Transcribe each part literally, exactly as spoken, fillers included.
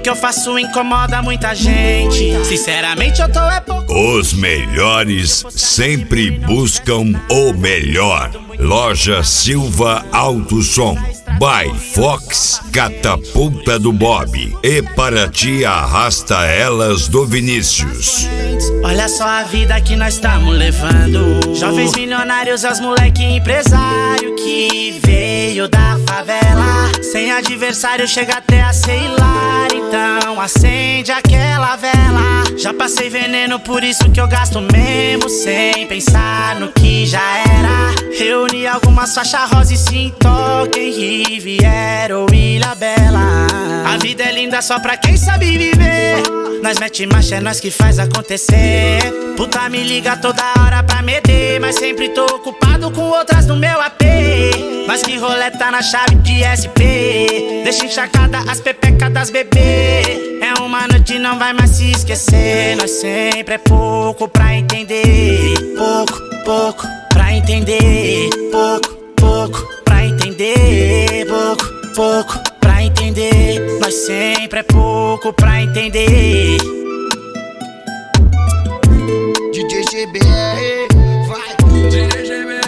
que eu faço incomoda muita gente. Sinceramente eu tô é pouco. Os melhores sempre buscam o melhor. Loja Silva Auto Som, by Fox, Catapulta do Bob e para ti Arrasta Elas do Vinícius. Olha só a vida que nós estamos levando. Jovens milionários, as moleque empresário que veio da favela. Sem adversário chega até a ser hilário. Então acende aquela vela. Já passei veneno, por isso que eu gasto mesmo sem pensar no que já era. Reuni algumas faixas rosa e se toquem Riviera ou Ilha Bela. A vida é linda só pra quem sabe viver. Nós mete marcha, é nós que faz acontecer. Puta me liga toda hora pra meter, mas sempre tô ocupado com outras no meu A P. Mas que roleta na chave de S P. Deixa encharcada as pepecas das bebê. É uma noite, não vai mais se esquecer. Nós sempre é pouco pra entender. Pouco, pouco pra entender. Pouco, pouco pra entender. Pouco, pouco pra entender. Nós sempre é pouco pra entender. D J G B R, vai, D J G B R.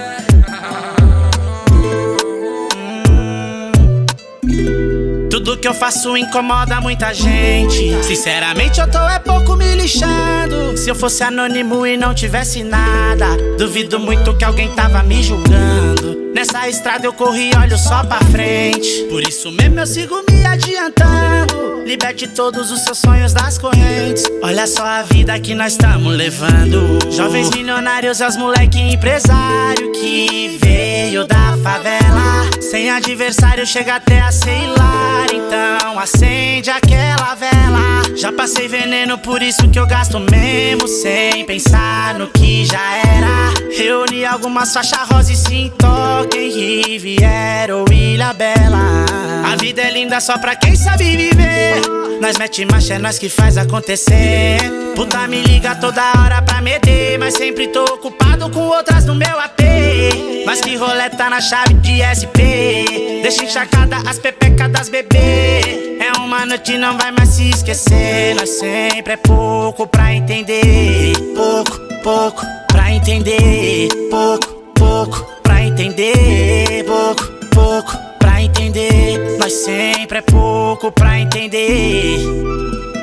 Tudo que eu faço incomoda muita gente. Sinceramente eu tô é pouco me lixando. Se eu fosse anônimo e não tivesse nada, duvido muito que alguém tava me julgando. Nessa estrada eu corri, olho só pra frente. Por isso mesmo eu sigo me adiantando. Liberte todos os seus sonhos das correntes. Olha só a vida que nós estamos levando. Jovens milionários, as moleque empresário que veio da favela. Sem adversário chega até a ser hilário. Então acende aquela vela. Já passei veneno, por isso que eu gasto mesmo sem pensar no que já era. Reuni algumas faixas rosa e se toquem Riviera ou Ilha Bela. A vida é linda só pra quem sabe viver. Nós mete marcha, é nós que faz acontecer. Puta me liga toda hora pra meter, mas sempre tô ocupado com outras no meu A P. Mas que roleta na chave de S P. Deixa encharcada as pepecas das bebê. É uma noite, não vai mais se esquecer. Nós sempre é pouco pra entender. Pouco, pouco pra entender. Pouco, pouco pra entender. Pouco, pouco pra entender. Nós sempre é pouco pra entender.